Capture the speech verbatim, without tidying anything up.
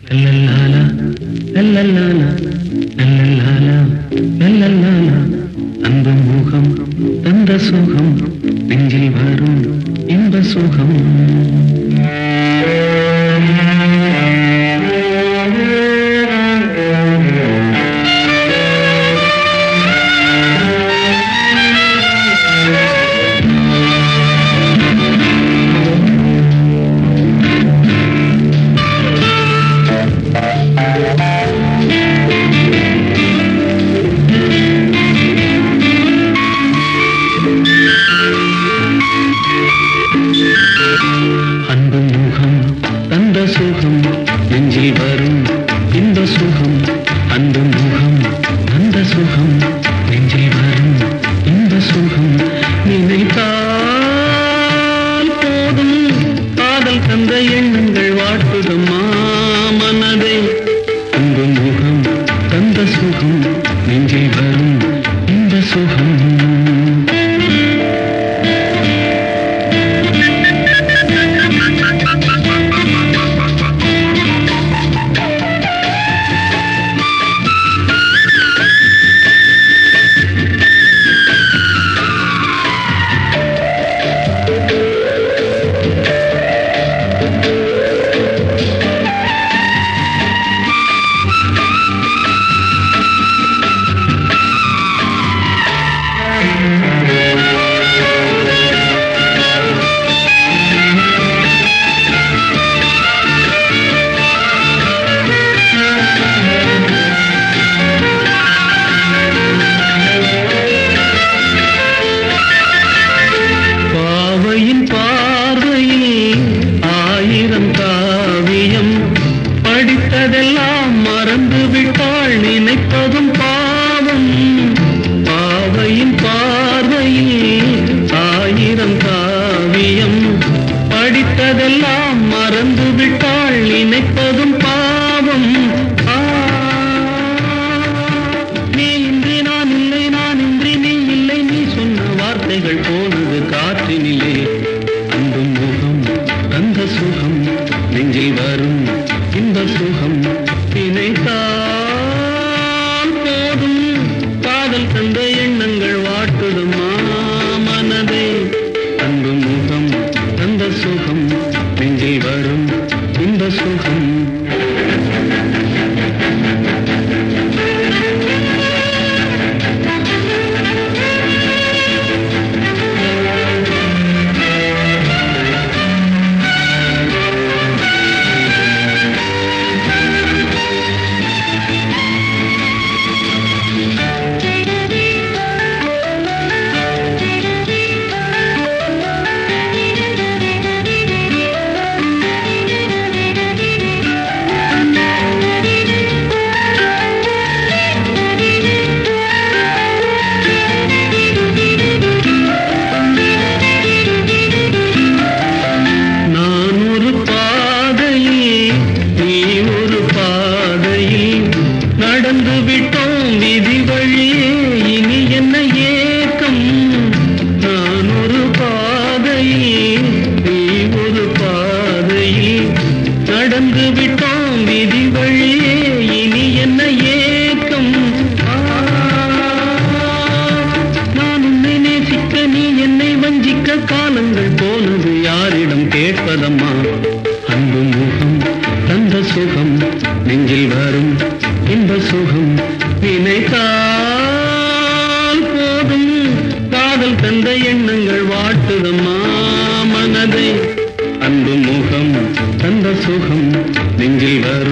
லல்லலாலா லல்லலாலா லல்லலாலா லல்லலாலா அந்த முகம் தந்த சுகம் நெஞ்சில் வரும் இன்ப சுகம் அன்பு முகம் தந்த சுகம் நெஞ்சில் வரும் இந்த சுகம் அன்பு முகம் தந்த சுகம் நெஞ்சில் வரும் இந்த சுகம் நினைத்தால் போதும் காதல் தந்த எண்ணங்கள் வாட்டுதம்மா மனதை அன்பு முகம் தந்த சுகம் நெஞ்சில் வரும் இந்த சுகம் படித்ததெல்லாம் மறந்து விட்டாள் நினைப்பதும் பாவம் பாவையின் பார்வையில் ஆயிரம் காவியம் படித்ததெல்லாம் மறந்து விட்டாள் நினைப்பதும் பாவம் நீ இன்றி நான் இல்லை நான் இன்றி நீ இல்லை நீ சொன்ன வார்த்தைகள் போனது காற்றினிலே அன்பு முகம் அந்த சுகம் நெஞ்சில் வரும் இந்த சுகம் நினைத்தால் போதும் காதல் தந்த எண்ணங்கள் வாட்டுதுமா மனதை அன்பு முகம் தந்த சுகம் நெஞ்சில் வரும் இந்த சுகம் நடந்து விட்டோம் விதி வழியே இனி என்ன ஏக்கம் நான் ஒரு பாதையில் நீ ஒரு பாதையில் நடந்து விட்டோம் விதி வழியே இனி என்ன ஏக்கம் நான் உன்னை நேசிக்க நீ என்னை வஞ்சிக்க காலங்கள் போனது யாரிடம் கேட்பதம்மா அன்பு முகம் தந்த சுகம் நெஞ்சில் வரும் இந்த சுகம் நினைத்தால் போதும் காதல் தந்த எண்ணங்கள் வாட்டுதம்மா மனதை அன்பு முகம் தந்த சுகம் நெஞ்சில் வரும்